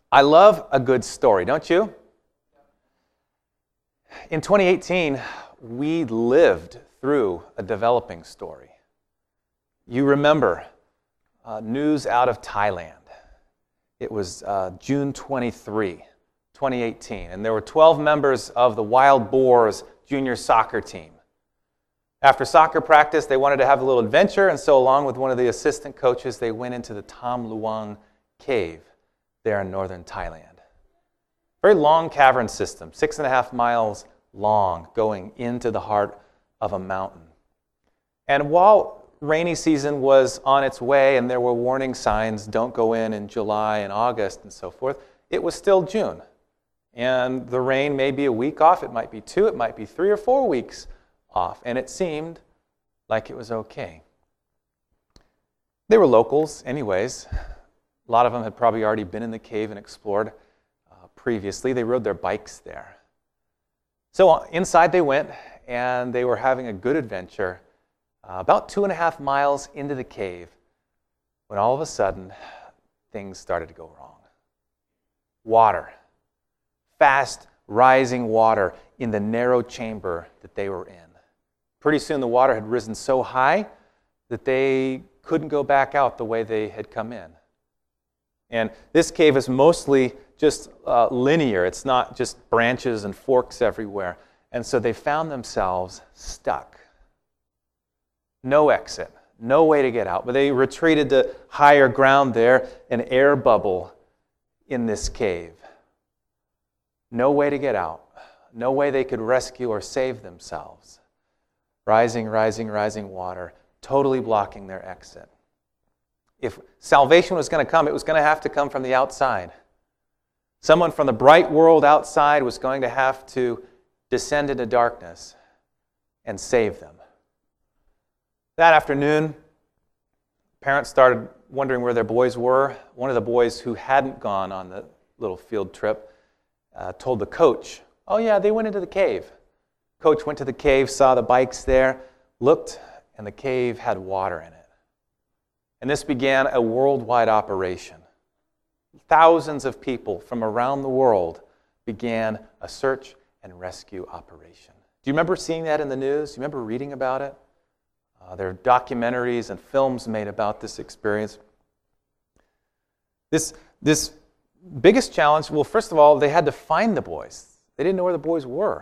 I love a good story, don't you? In 2018, we lived through a developing story. You remember news out of Thailand. It was June 23, 2018, and there were 12 members of the Wild Boars junior soccer team. After soccer practice, they wanted to have a little adventure, and so along with one of the assistant coaches, they went into the Tham Luang cave there in northern Thailand. Very long cavern system, 6.5 miles long, going into the heart of a mountain. And while rainy season was on its way and there were warning signs, don't go in July and August and so forth, it was still June. And the rain may be a week off, it might be 2, it might be 3 or 4 weeks off. And it seemed like it was okay. They were locals anyways. A lot of them had probably already been in the cave and explored previously. They rode their bikes there. So inside they went, and they were having a good adventure about 2.5 miles into the cave when all of a sudden things started to go wrong. Water, fast rising water in the narrow chamber that they were in. Pretty soon the water had risen so high that they couldn't go back out the way they had come in. And this cave is mostly just linear. It's not just branches and forks everywhere. And so they found themselves stuck. No exit, no way to get out. But they retreated to higher ground there, an air bubble in this cave. No way to get out. No way they could rescue or save themselves. Rising, rising, rising water, totally blocking their exit. If salvation was going to come, it was going to have to come from the outside. Someone from the bright world outside was going to have to descend into darkness and save them. That afternoon, parents started wondering where their boys were. One of the boys who hadn't gone on the little field trip told the coach, "Oh yeah, they went into the cave." Coach went to the cave, saw the bikes there, looked, and the cave had water in it. And this began a worldwide operation. Thousands of people from around the world began a search and rescue operation. Do you remember seeing that in the news? Do you remember reading about it? There are documentaries and films made about this experience. This biggest challenge, well, first of all, they had to find the boys. They didn't know where the boys were.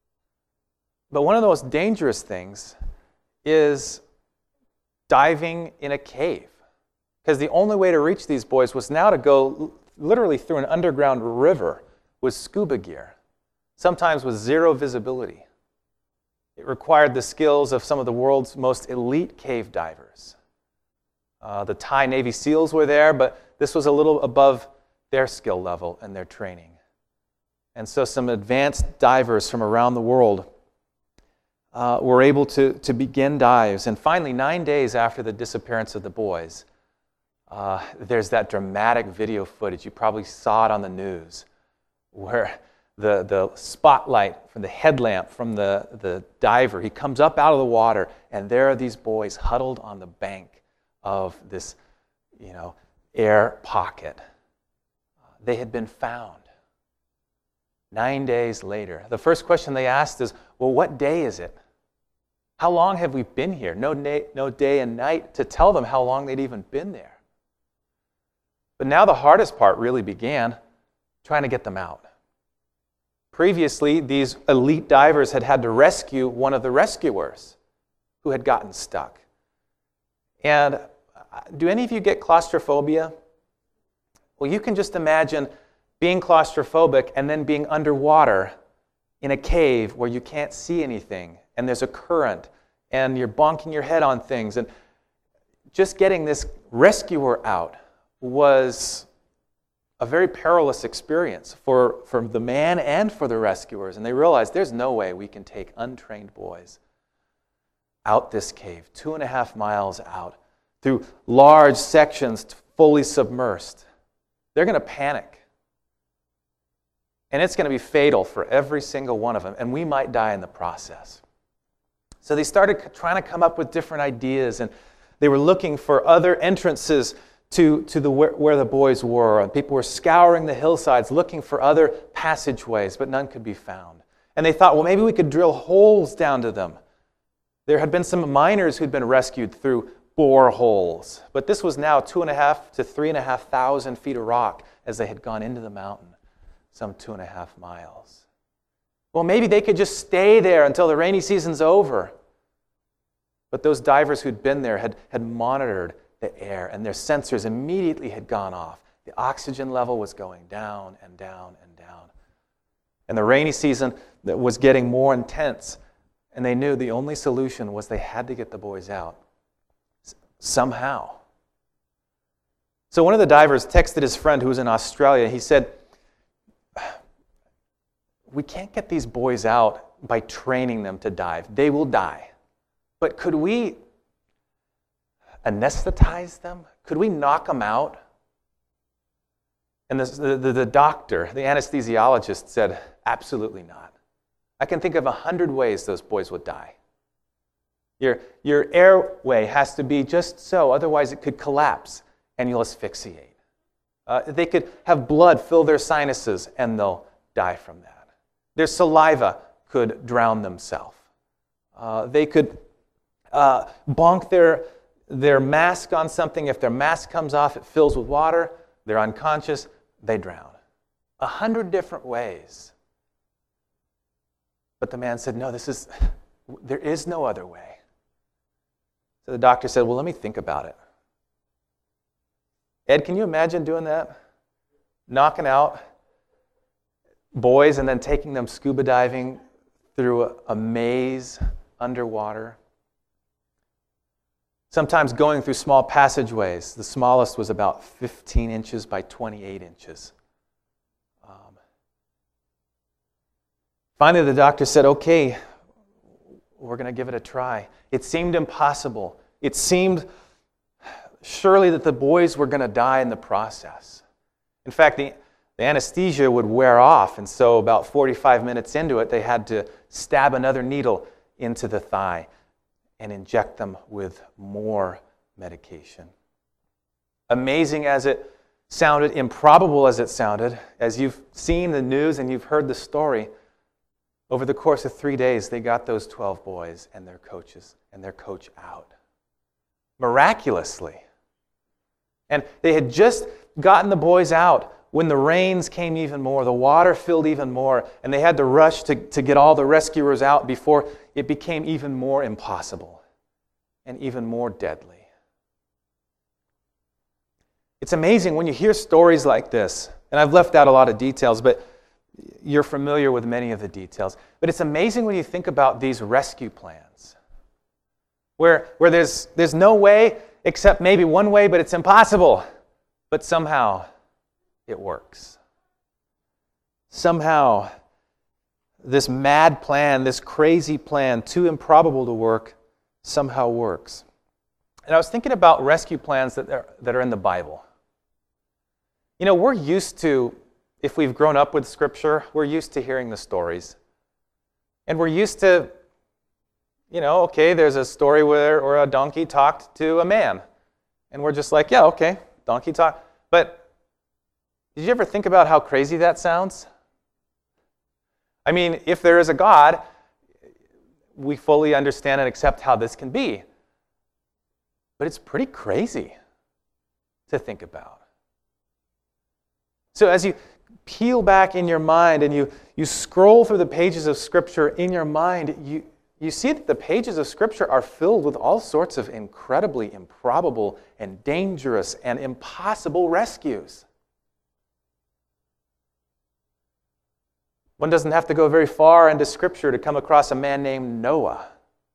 But one of the most dangerous things is diving in a cave. Because the only way to reach these boys was now to go literally through an underground river with scuba gear, sometimes with zero visibility. It required the skills of some of the world's most elite cave divers. The Thai Navy SEALs were there, but this was a little above their skill level and their training. And so some advanced divers from around the world were able to begin dives. And finally, 9 days after the disappearance of the boys, there's that dramatic video footage. You probably saw it on the news, where the spotlight from the headlamp from the diver, he comes up out of the water, and there are these boys huddled on the bank of this, air pocket. They had been found. 9 days later. The first question they asked is, well, what day is it? How long have we been here? No day and night to tell them how long they'd even been there. But now the hardest part really began, trying to get them out. Previously, these elite divers had to rescue one of the rescuers who had gotten stuck. And do any of you get claustrophobia? Well, you can just imagine being claustrophobic and then being underwater in a cave where you can't see anything and there's a current and you're bonking your head on things. And just getting this rescuer out was a very perilous experience for the man and for the rescuers. And they realized there's no way we can take untrained boys out this cave, 2.5 miles out, through large sections fully submersed. They're going to panic. And it's going to be fatal for every single one of them, and we might die in the process. So they started trying to come up with different ideas, and they were looking for other entrances where the boys were. And people were scouring the hillsides looking for other passageways, but none could be found. And they thought, well, maybe we could drill holes down to them. There had been some miners who'd been rescued through boreholes, but this was now 2,500 to 3,500 feet of rock as they had gone into the mountain, some 2.5 miles. Well, maybe they could just stay there until the rainy season's over. But those divers who'd been there had monitored the air, and their sensors immediately had gone off. The oxygen level was going down and down and down. And the rainy season was getting more intense, and they knew the only solution was they had to get the boys out somehow. So one of the divers texted his friend who was in Australia. He said, "We can't get these boys out by training them to dive. They will die. But could we anesthetize them? Could we knock them out?" And the doctor, the anesthesiologist, said, "Absolutely not. I can think of 100 ways those boys would die. Your airway has to be just so, otherwise it could collapse and you'll asphyxiate. They could have blood fill their sinuses and they'll die from that. Their saliva could drown themselves. They could bonk their mask on something. If their mask comes off, it fills with water. They're unconscious. They drown. 100 different ways. But the man said, "No, there is no other way." So the doctor said, "Well, let me think about it." Ed, can you imagine doing that? Knocking out boys and then taking them scuba diving through a maze underwater. Sometimes going through small passageways. The smallest was about 15 inches by 28 inches. Finally, the doctor said, "Okay, we're going to give it a try." It seemed impossible. It seemed surely that the boys were going to die in the process. In fact, the anesthesia would wear off, and so about 45 minutes into it, they had to stab another needle into the thigh and inject them with more medication. Amazing as it sounded, improbable as it sounded, as you've seen the news and you've heard the story, over the course of 3 days, they got those 12 boys and their coaches and their coach out. Miraculously. And they had just gotten the boys out when the rains came even more, the water filled even more, and they had to rush to get all the rescuers out before it became even more impossible and even more deadly. It's amazing when you hear stories like this, and I've left out a lot of details, but you're familiar with many of the details. But it's amazing when you think about these rescue plans, where there's no way except maybe one way, but it's impossible. But somehow it works. Somehow this mad plan, this crazy plan, too improbable to work, somehow works. And I was thinking about rescue plans that are in the Bible. You know, we're used to, if we've grown up with Scripture, we're used to hearing the stories. And we're used to, okay, there's a story where a donkey talked to a man. And we're just like, yeah, okay, donkey talk. But did you ever think about how crazy that sounds? I mean, if there is a God, we fully understand and accept how this can be. But it's pretty crazy to think about. So as you peel back in your mind and you scroll through the pages of Scripture in your mind, you see that the pages of Scripture are filled with all sorts of incredibly improbable and dangerous and impossible rescues. One doesn't have to go very far into Scripture to come across a man named Noah.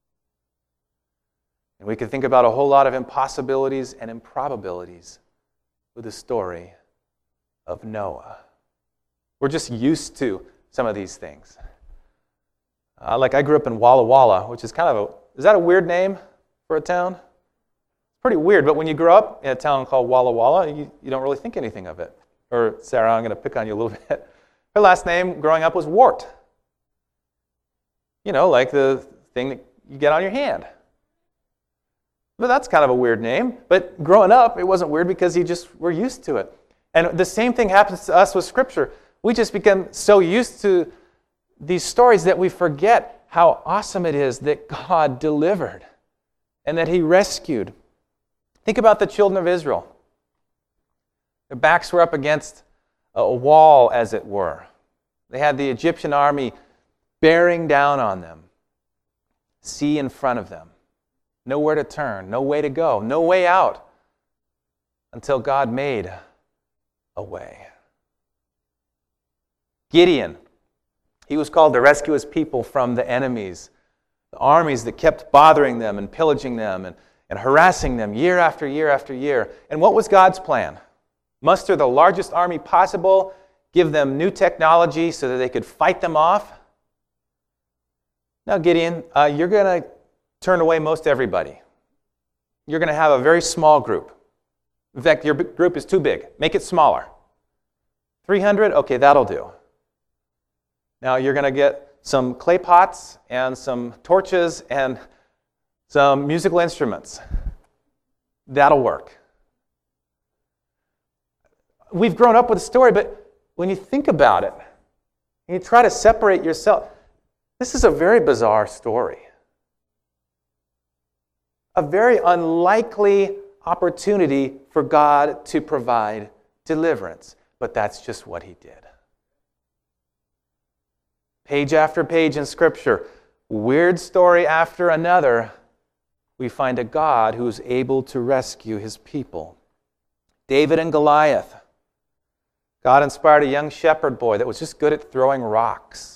And we could think about a whole lot of impossibilities and improbabilities with the story of Noah. We're just used to some of these things. Like I grew up in Walla Walla, which is is that a weird name for a town? It's pretty weird, but when you grow up in a town called Walla Walla, you don't really think anything of it. Or Sarah, I'm going to pick on you a little bit. Her last name growing up was Wart. Like the thing that you get on your hand. But that's kind of a weird name. But growing up, it wasn't weird because we're used to it. And the same thing happens to us with Scripture. We just become so used to these stories that we forget how awesome it is that God delivered and that He rescued. Think about the children of Israel. Their backs were up against a wall, as it were. They had the Egyptian army bearing down on them. Sea in front of them. Nowhere to turn, no way to go, no way out until God made a way. Gideon, he was called to rescue his people from the enemies, the armies that kept bothering them and pillaging them and harassing them year after year after year. And what was God's plan? Muster the largest army possible, give them new technology so that they could fight them off? Now, Gideon, you're going to turn away most everybody. You're going to have a very small group. In fact, your group is too big. Make it smaller. 300? Okay, that'll do. Now, you're going to get some clay pots and some torches and some musical instruments. That'll work. We've grown up with the story, but when you think about it, and you try to separate yourself, this is a very bizarre story. A very unlikely opportunity for God to provide deliverance. But that's just what He did. Page after page in Scripture, weird story after another, we find a God who is able to rescue His people. David and Goliath. God inspired a young shepherd boy that was just good at throwing rocks.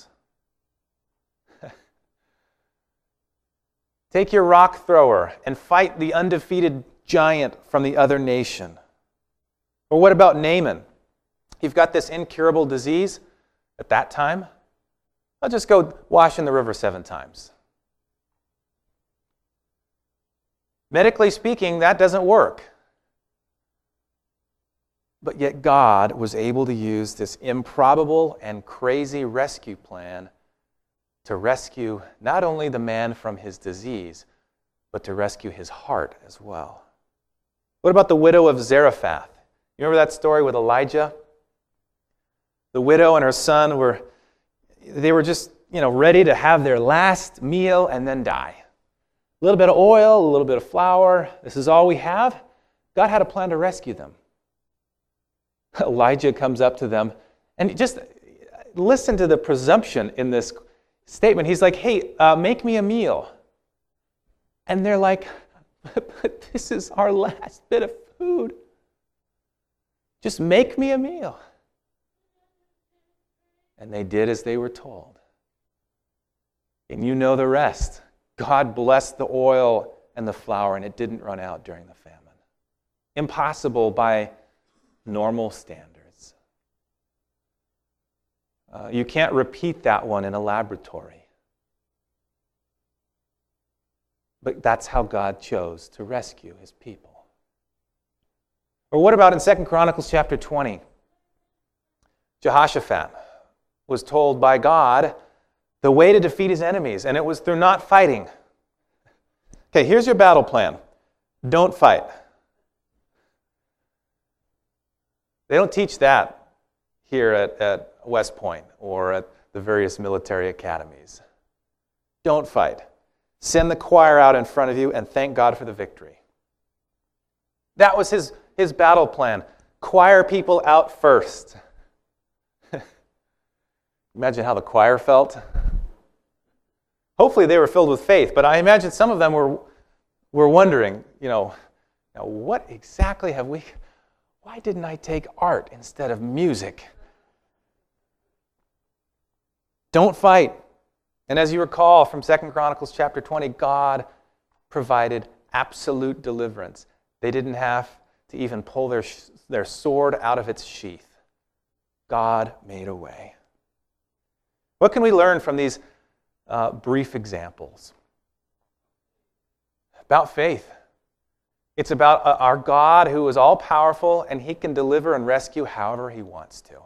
Take your rock thrower and fight the undefeated giant from the other nation. Or what about Naaman? You've got this incurable disease at that time. I'll just go wash in the river 7 times. Medically speaking, that doesn't work. But yet God was able to use this improbable and crazy rescue plan to rescue not only the man from his disease, but to rescue his heart as well. What about the widow of Zarephath? You remember that story with Elijah? The widow and her son were just, ready to have their last meal and then die. A little bit of oil, a little bit of flour. This is all we have. God had a plan to rescue them. Elijah comes up to them, and just listen to the presumption in this statement. He's like, hey, make me a meal. And they're like, but this is our last bit of food. Just make me a meal. And they did as they were told. And you know the rest. God blessed the oil and the flour, and it didn't run out during the famine. Impossible by normal standards. You can't repeat that one in a laboratory. But that's how God chose to rescue His people. Or what about in 2 Chronicles chapter 20? Jehoshaphat was told by God the way to defeat his enemies, and it was through not fighting. Okay, here's your battle plan. Don't fight. They don't teach that here at West Point or at the various military academies. Don't fight. Send the choir out in front of you and thank God for the victory. That was his battle plan. Choir people out first. Imagine how the choir felt. Hopefully they were filled with faith, but I imagine some of them were wondering, now what exactly why didn't I take art instead of music? Don't fight. And as you recall from 2 Chronicles chapter 20, God provided absolute deliverance. They didn't have to even pull their sword out of its sheath. God made a way. What can we learn from these brief examples? About faith. It's about our God who is all-powerful, and He can deliver and rescue however He wants to.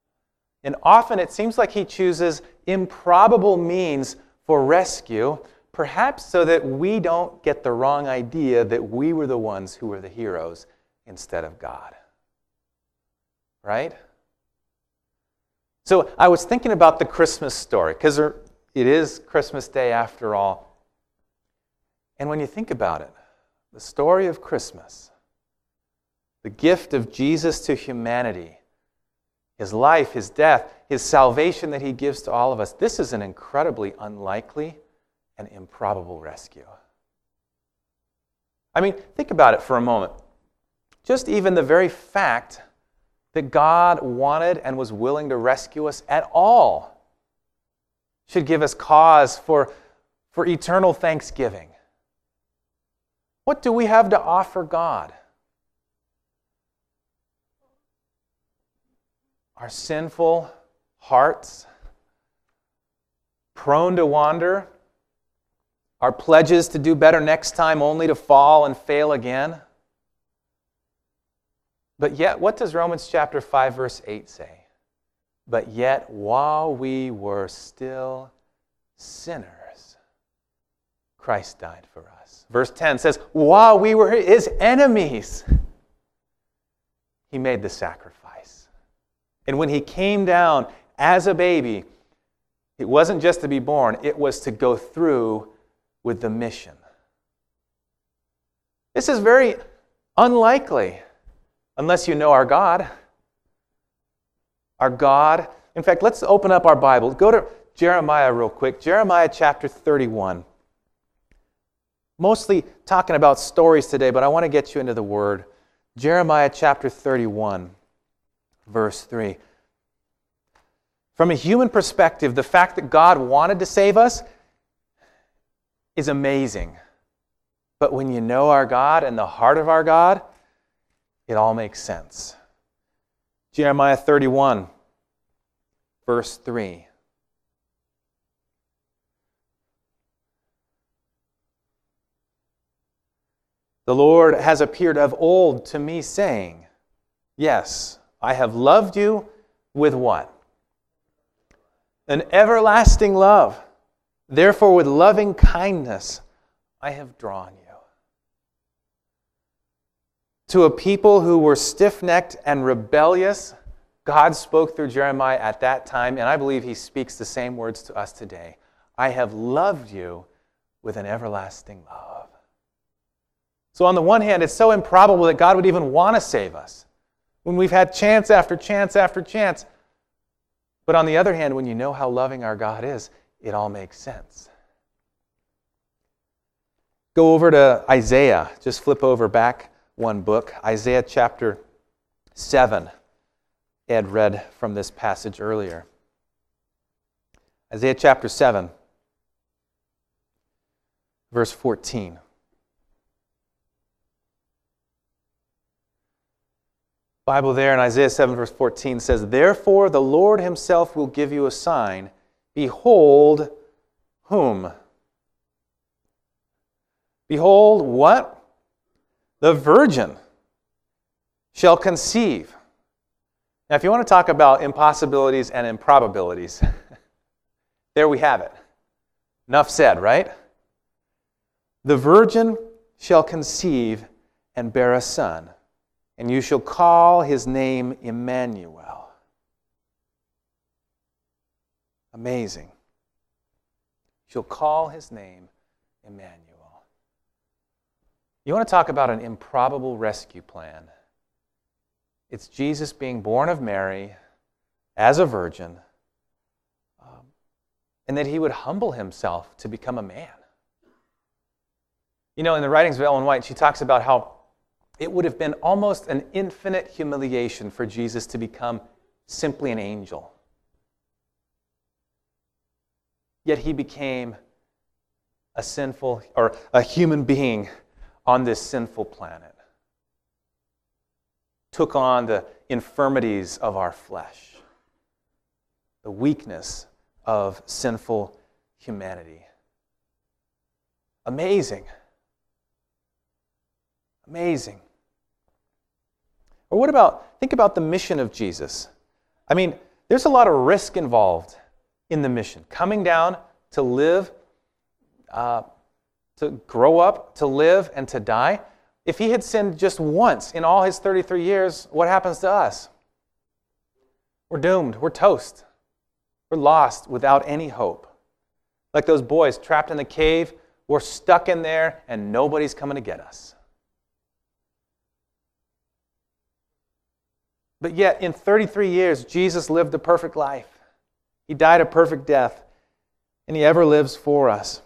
And often it seems like He chooses improbable means for rescue, Perhaps so that we don't get the wrong idea that we were the ones who were the heroes instead of God. Right? So I was thinking about the Christmas story, because it is Christmas Day after all. And when you think about it, the story of Christmas, the gift of Jesus to humanity, His life, His death, His salvation that He gives to all of us, this is an incredibly unlikely and improbable rescue. I mean, think about it for a moment. Just even the very fact that God wanted and was willing to rescue us at all should give us cause for eternal thanksgiving. What do we have to offer God? Our sinful hearts, prone to wander, our pledges to do better next time only to fall and fail again. But yet, what does Romans chapter 5, verse 8 say? But yet, while we were still sinners, Christ died for us. Verse 10 says, while we were His enemies, He made the sacrifice. And when He came down as a baby, it wasn't just to be born, it was to go through with the mission. This is very unlikely, unless you know our God. Our God. In fact, let's open up our Bible. Go to Jeremiah real quick. Jeremiah chapter 31. Mostly talking about stories today, but I want to get you into the Word. Jeremiah chapter 31, verse 3. From a human perspective, the fact that God wanted to save us is amazing. But when you know our God and the heart of our God, it all makes sense. Jeremiah 31, verse 3. The Lord has appeared of old to me, saying, yes, I have loved you with what? An everlasting love. Therefore, with loving kindness, I have drawn you. To a people who were stiff-necked and rebellious, God spoke through Jeremiah at that time, and I believe He speaks the same words to us today. I have loved you with an everlasting love. So on the one hand, it's so improbable that God would even want to save us when we've had chance after chance after chance. But on the other hand, when you know how loving our God is, it all makes sense. Go over to Isaiah. Just flip over back one book. Isaiah chapter 7. Ed read from this passage earlier. Isaiah chapter 7, verse 14. Bible there in Isaiah 7 verse 14 says, therefore the Lord Himself will give you a sign. Behold, whom? Behold, what? The virgin shall conceive. Now, if you want to talk about impossibilities and improbabilities, there we have it. Enough said, right? The virgin shall conceive and bear a son, and you shall call his name Emmanuel. Amazing. You shall call his name Emmanuel. You want to talk about an improbable rescue plan? It's Jesus being born of Mary as a virgin, and that He would humble Himself to become a man. You know, in the writings of Ellen White, she talks about how it would have been almost an infinite humiliation for Jesus to become simply an angel. Yet He became a sinful, or a human being on this sinful planet. Took on the infirmities of our flesh, the weakness of sinful humanity. Amazing. Amazing. Or what about, think about the mission of Jesus. I mean, there's a lot of risk involved in the mission. Coming down to live to grow up, to live, and to die. If he had sinned just once in all his 33 years, what happens to us? We're doomed. We're toast. We're lost without any hope. Like those boys trapped in the cave, we're stuck in there and nobody's coming to get us. But yet, in 33 years, Jesus lived a perfect life. He died a perfect death, and he ever lives for us.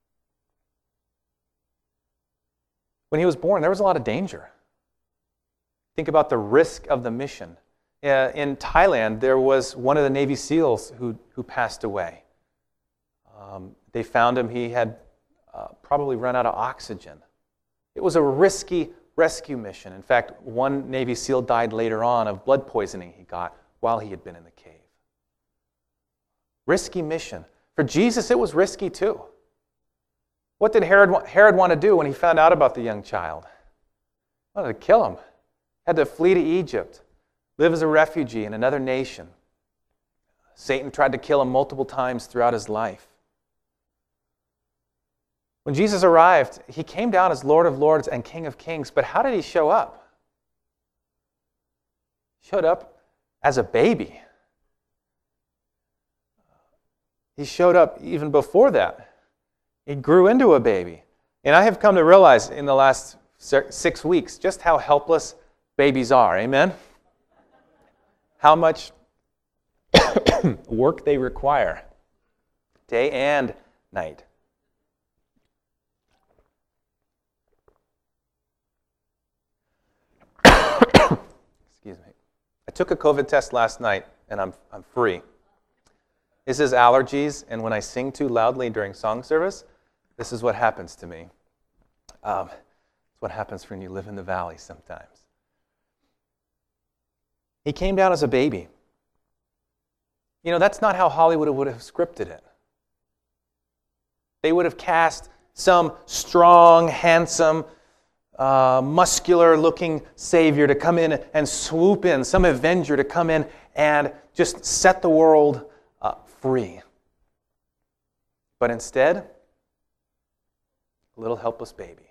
When he was born, there was a lot of danger. Think about the risk of the mission. In Thailand, there was one of the Navy SEALs who passed away. They found him. He had probably run out of oxygen. It was a risky rescue mission. In fact, one Navy SEAL died later on of blood poisoning he got while he had been in the cave. Risky mission. For Jesus, it was risky too. What did Herod want to do when he found out about the young child? He wanted to kill him. Had to flee to Egypt, live as a refugee in another nation. Satan tried to kill him multiple times throughout his life. When Jesus arrived, he came down as Lord of Lords and King of Kings, but how did he show up? He showed up as a baby. He showed up even before that. He grew into a baby. And I have come to realize in the last 6 weeks just how helpless babies are. Amen? How much work they require, day and night. Excuse me. I took a COVID test last night, and I'm free. This is allergies, and when I sing too loudly during song service, this is what happens to me. It's what happens when you live in the valley sometimes. He came down as a baby. You know, that's not how Hollywood would have scripted it. They would have cast some strong, handsome, muscular-looking savior to come in and swoop in, some avenger to come in and just set the world free. But instead, a little helpless baby.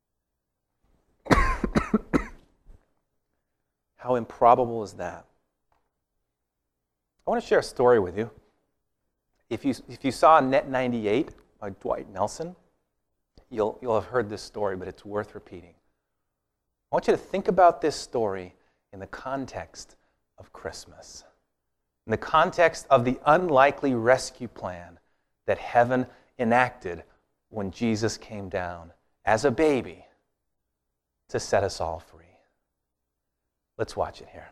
How improbable is that? I want to share a story with you. If you saw Net 98 by Dwight Nelson, you'll have heard this story, but it's worth repeating. I want you to think about this story in the context of Christmas, in the context of the unlikely rescue plan that heaven enacted when Jesus came down as a baby to set us all free. Let's watch it here.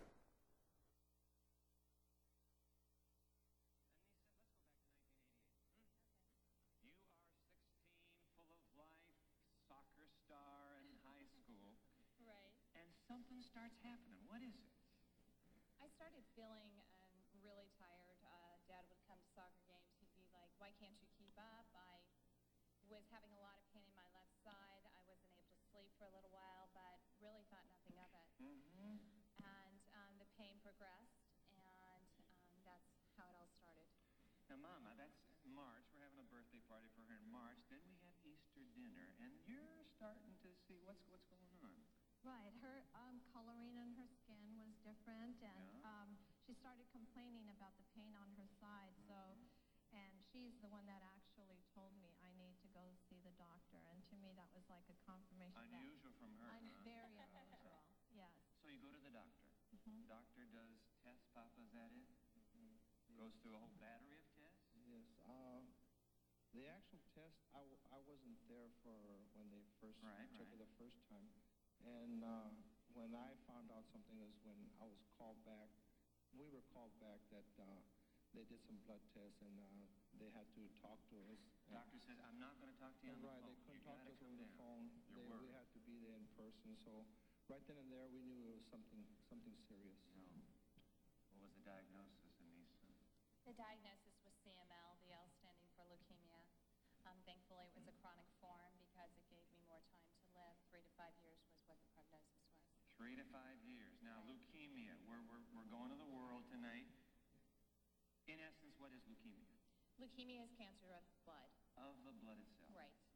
Something starts happening. What is it? I started feeling really tired. Dad would come to soccer games. He'd be like, "Why can't you keep up?" I was having a lot of pain in my left side. I wasn't able to sleep for a little while, but really thought nothing of it. Mm-hmm. And the pain progressed, and that's how it all started. Now, Mama, that's March. We're having a birthday party for her in March. Then we have Easter dinner, and you're starting to see what's going on. Right. Her coloring on her skin was different, and she started complaining about the pain on her side. So, and she's the one that actually told me I need to go see the doctor. And to me, that was like a confirmation. Unusual from her. Very unusual. Yes. So you go to the doctor. Mm-hmm. Doctor does tests. Papa, is that it? Mm-hmm. Goes through a whole battery of tests. Yes. The actual test, I wasn't there for when they first took it the first time. And when I found out something is when I was called back, we were called back that they did some blood tests and they had to talk to us. Doctor said, I'm not going to talk to you on the phone. They couldn't talk to us on the phone. We had to be there in person. So right then and there, we knew it was something serious. No. What was the diagnosis, Anissa? The diagnosis was CML, the L standing for leukemia. Thankfully, it was a chronic form because it gave me more time to live. 3 to 5 years was what the prognosis was. 3 to 5 years. Now, leukemia, we're going to the world tonight. In essence, what is leukemia? Leukemia is cancer of the blood. Of the blood itself. Right.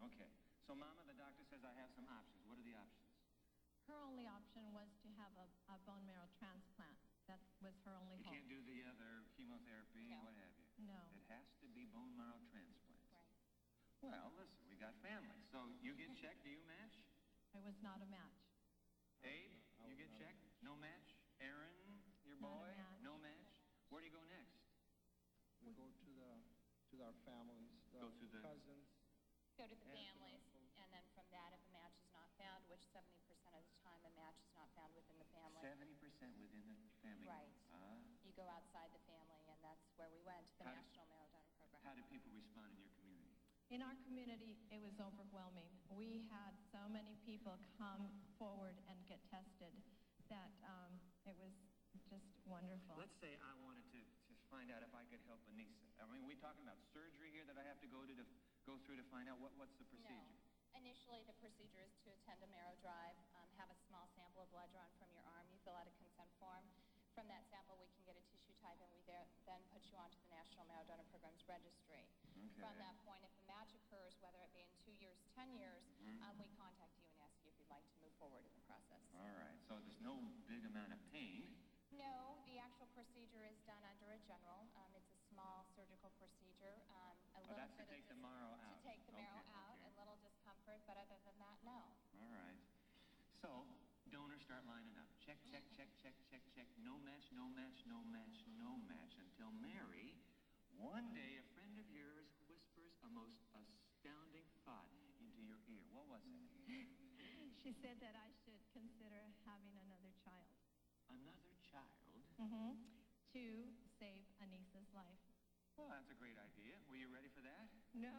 Okay. So, Mama, the doctor says I have some options. What are the options? Her only option was to have a bone marrow transplant. That was her only You hope. can't do the other chemotherapy, No. what have you. No. It has to be bone marrow transplant. Right. Well, listen, we got family. So you get checked. Do you match? I was not a match. Abe, you get checked? No match? Aaron, your Not a boy? match. No match? Where do you go next? We go to our families, Go to the- cousins. Go to the And families, and then from that, if a match is not found, which 70% of the time a match is not found within the family, 70% within the family. Right. Ah. you go outside the family, and that's where we went, the How did- National Marrow Donor Program. How do people respond in your community? In our community, it was overwhelming. We had so many people come forward and get tested that it was just wonderful. Let's say I wanted to find out if I could help Anissa. I mean, are we talking about surgery here that I have to go through to find out what's the procedure? No. Initially, the procedure is to attend a marrow drive, have a small sample of blood drawn from your arm. You fill out a consent form. From that sample, we can get a tissue type, and we then put you onto the National Marrow Donor Program's registry. Okay. From that point, if a match occurs, whether it be in 2 years, 10 years, we contact you and ask you if you'd like to move forward in the process. All right. So there's no big amount of pain. No, the actual procedure is done under a general. It's a small surgical procedure. A little That's to bit of take the marrow out. To take the marrow Okay, out, okay. a little discomfort, but other than that, no. All right. So donors start lining up. Check, check, check, check, check, check. No match, no match, no match, no match. Until Mary, one day a friend of yours whispers a most astounding thought into your ear. What was it? She said that I should consider having another child Another child? to save Anissa's life. Well, that's a great idea. Were you ready for that? No.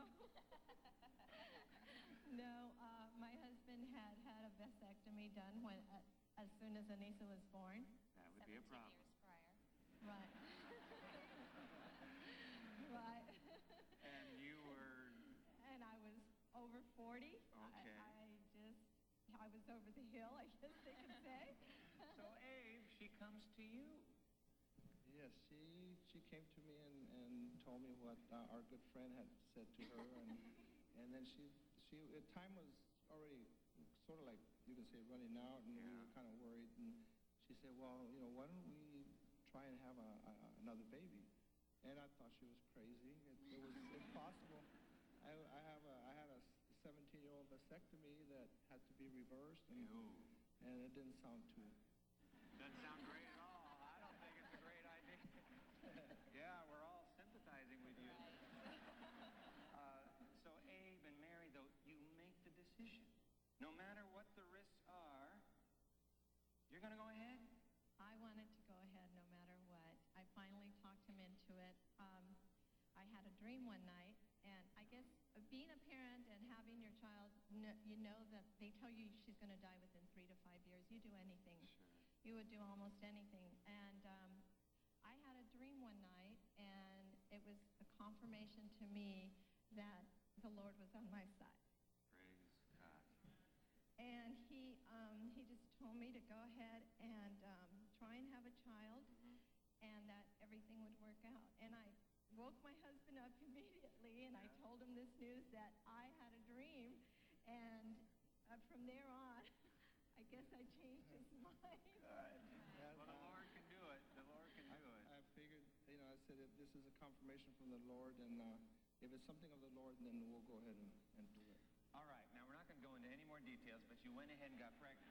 No, my husband had a vasectomy done as soon as Anissa was born. That would be a 17 problem. years prior. Right. Right. And you were... And I was over 40. Okay. I was over the hill, I guess they could say. So, Abe, she comes to you. Yes, she came to me and told me what our good friend had said to her, and then she time was already sort of like, you can say, running out, and we were kind of worried, and she said, well, why don't we try and have another baby? And I thought she was crazy. It was impossible. I had a 17-year-old vasectomy that had to be reversed, and it didn't sound too. Doesn't sound great at all. I don't think it's a great idea. Yeah, we're all sympathizing with you. So Abe and Mary, though, you make the decision. No matter what the risks are, you're going to go ahead? I wanted to go ahead no matter what. I finally talked him into it. I had a dream one night, and I guess being a parent and having your child, you know that they tell you she's going to die within 3 to 5 years. You do anything. Sure. You would do almost anything. And I had a dream one night, and it was a confirmation to me that the Lord was on my side. Praise God. And he just told me to go ahead and try and have a child, and that everything would work out. And I woke my husband up immediately, and I told him this news that I had a dream, and from there on, I guess I changed his mind. Well, the Lord can do it. The Lord can do it. I figured, I said, if this is a confirmation from the Lord, and if it's something of the Lord, then we'll go ahead and do it. All right. Now, we're not going to go into any more details, but you went ahead and got pregnant.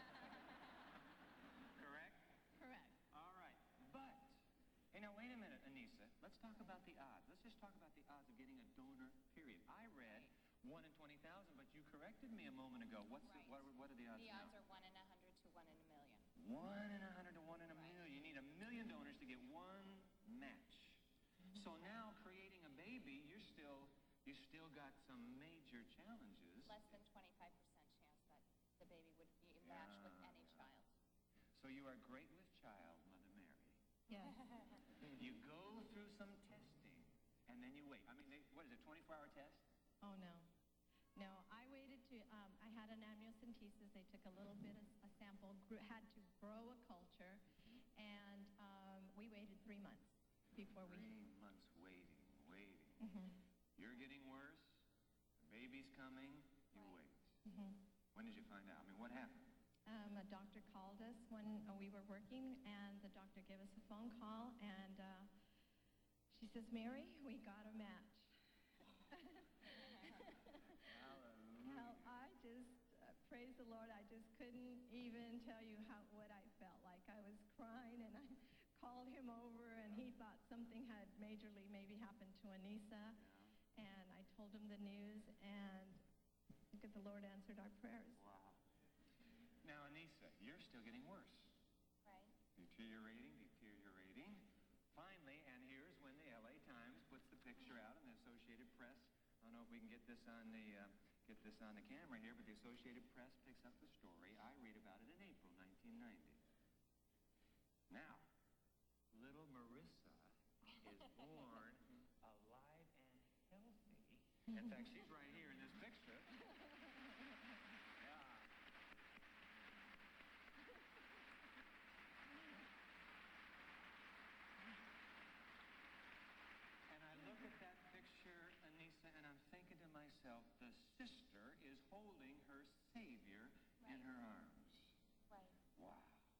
Correct? Correct. All right. But, hey, now, wait a minute, Anissa. Let's talk about the odds. Let's just talk about the odds of getting a donor, period. I read 1 in 20,000, but you corrected me a moment ago. What are the odds The now? odds are 1 in 100 to 1 in a million. 1 in 100 to 1 in a million. You need 1 million donors to get one match. So now, creating a baby, you still got some major challenges. Less than 25% chance that the baby would be matched with any child. So you are great with child, Mother Mary. Yes. You go through some testing, and then you wait. I mean, what is it, 24-hour test? Oh, no. No, I waited I had an amniocentesis. They took a little bit of a sample, had to grow a culture, and we waited 3 months before 3 months waiting. Mm-hmm. You're getting worse. Baby's coming, you wait. Mhm. When did you find out? I mean, what happened? A doctor called us when we were working, and the doctor gave us a phone call, and she says, Mary, we got a match. How I just, praise the Lord, I just couldn't even tell you what I felt like. I was crying, and I called him over, and he thought something had majorly maybe happened to Anissa, and I told him the news, and look at the Lord answered our prayers. Wow. Now, Anissa, you're still getting worse. Right. Deteriorating. Finally, and here's when the LA Times puts the picture out in the Associated Press. I don't know if we can get this on the camera here, but the Associated Press picks up the story. I read about it in April 1990. Now, little Marissa is born alive and healthy. In fact, she's right here in this picture. Look at that picture, Anissa, and I'm thinking to myself, the sister is holding her Savior in her arms. Right. Wow.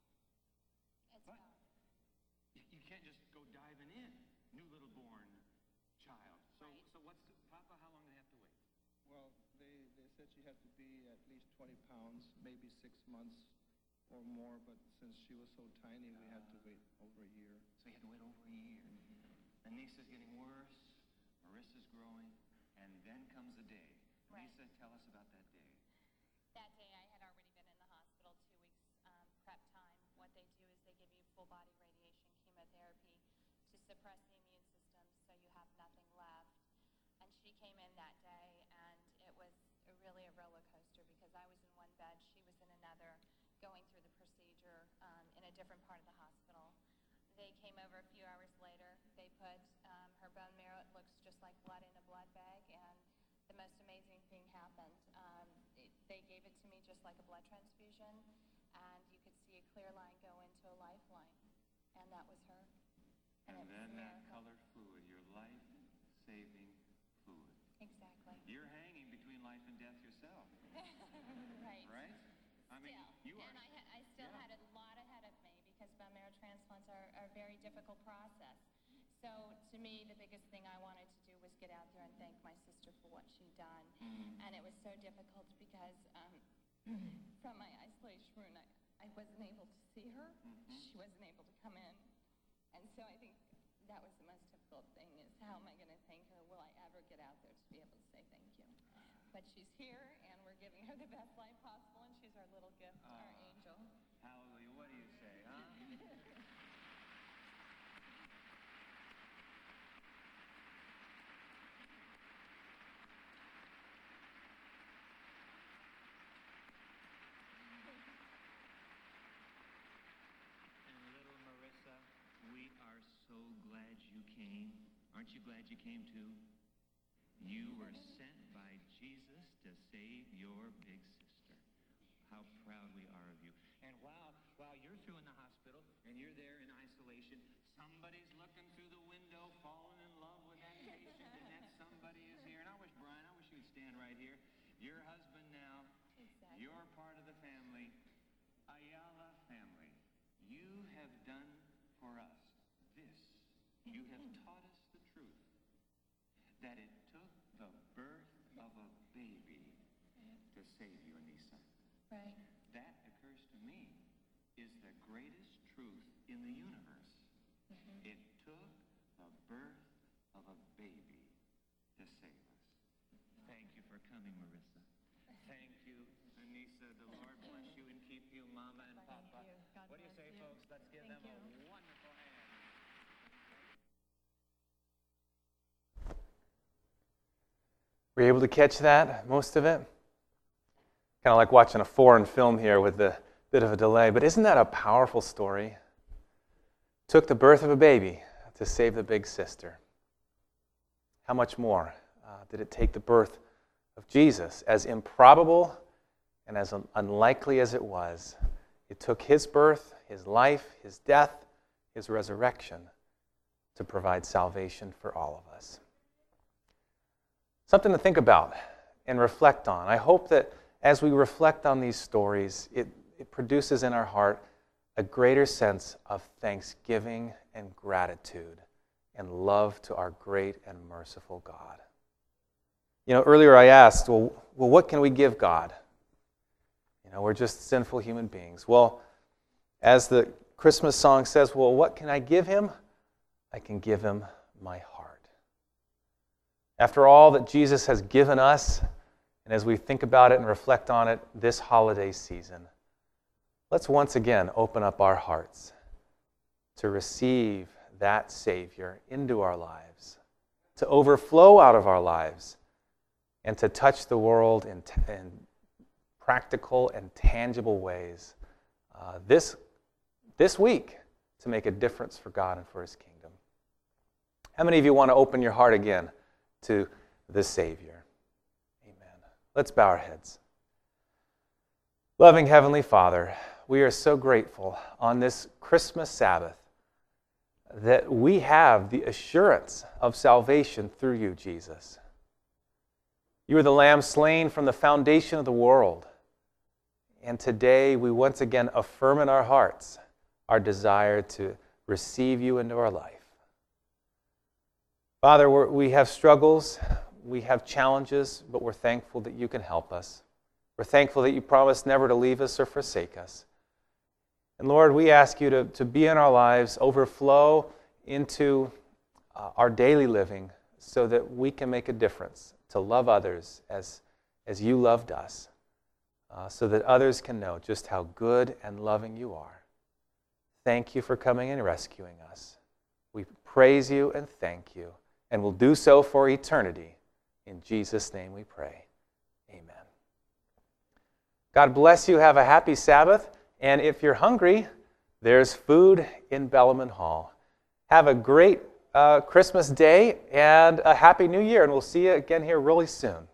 It's But you can't just go diving in, new little born child. So, Right. so Papa, how long do they have to wait? Well, they said she had to be at least 20 pounds, maybe 6 months or more, but since she was so tiny, we had to wait over a year. So you had to wait over a year. Anissa's getting worse, Marissa's growing, and then comes the day. Right. Anissa, tell us about that day. That day I had already been in the hospital 2 weeks prep time. What they do is they give you full body radiation chemotherapy to suppress the immune system so you have nothing left. And she came in that day, and it was really a roller coaster because I was in one bed, she was in another, going through the procedure in a different part of the hospital. They came over a few hours later. They put her bone marrow. It looks just like blood in a blood bag, and the most amazing thing happened. They gave it to me just like a blood transfusion, and you could see a clear line go into a lifeline, and that was her. And it was then a that miracle. colored fluid, your life-saving fluid. Exactly. You're hanging between life and death yourself, Right. right? I mean, you are. And I still Yeah. had a lot ahead of me because bone marrow transplants are a very difficult process. So to me, the biggest thing I wanted to do was get out there and thank my sister for what she'd done. And it was so difficult because from my isolation room, I wasn't able to see her. She wasn't able to come in. And so I think that was the most difficult thing is how am I going to thank her? Will I ever get out there to be able to say thank you? But she's here, and we're giving her the best life possible, and she's our little gift, our angel. Hallelujah. What do you say, huh? And little Marissa, we are so glad you came. Aren't you glad you came too? You were sent by Jesus to save your big sister. How proud we are of you. And while you're through in the hospital and you're there in isolation, somebody's looking through the window, falling in love with that patient, and that somebody is here. And I wish, Brian, you'd stand right here. Your husband now, Exactly. you're part of the family, Ayala family. You have done for us this. You have taught us the truth, that it took the birth of a baby to save you, Anissa. Right. That occurs to me is the greatest truth in the universe. It took the birth of a baby to save us. Thank you for coming, Marissa. Thank you, Anissa. The Lord bless you and keep you, Mama and Papa. you. God What do you bless say, you. folks? Let's give Thank them you. a wonderful hand. Were you able to catch that, most of it? Kind of like watching a foreign film here with a bit of a delay. But isn't that a powerful story? Took the birth of a baby to save the big sister. How much more did it take the birth of Jesus? As improbable and as unlikely as it was, it took his birth, his life, his death, his resurrection to provide salvation for all of us. Something to think about. and reflect on. I hope that as we reflect on these stories, it produces in our heart a greater sense of thanksgiving and gratitude and love to our great and merciful God. You know, earlier I asked, well, what can we give God? You know, we're just sinful human beings. Well, as the Christmas song says, well, what can I give him? I can give him my heart. After all that Jesus has given us, and as we think about it and reflect on it this holiday season, let's once again open up our hearts to receive that Savior into our lives, to overflow out of our lives, and to touch the world in practical and tangible ways this week to make a difference for God and for His kingdom. How many of you want to open your heart again to the Savior? Amen. Let's bow our heads. Loving Heavenly Father, we are so grateful on this Christmas Sabbath that we have the assurance of salvation through you, Jesus. You are the Lamb slain from the foundation of the world. And today we once again affirm in our hearts our desire to receive you into our life. Father, we have struggles, we have challenges, but we're thankful that you can help us. We're thankful that you promised never to leave us or forsake us. And Lord, we ask you to be in our lives, overflow into our daily living so that we can make a difference, to love others as you loved us, so that others can know just how good and loving you are. Thank you for coming and rescuing us. We praise you and thank you, and will do so for eternity. In Jesus' name we pray. Amen. God bless you. Have a happy Sabbath. And if you're hungry, there's food in Bellman Hall. Have a great Christmas day and a Happy New Year. And we'll see you again here really soon.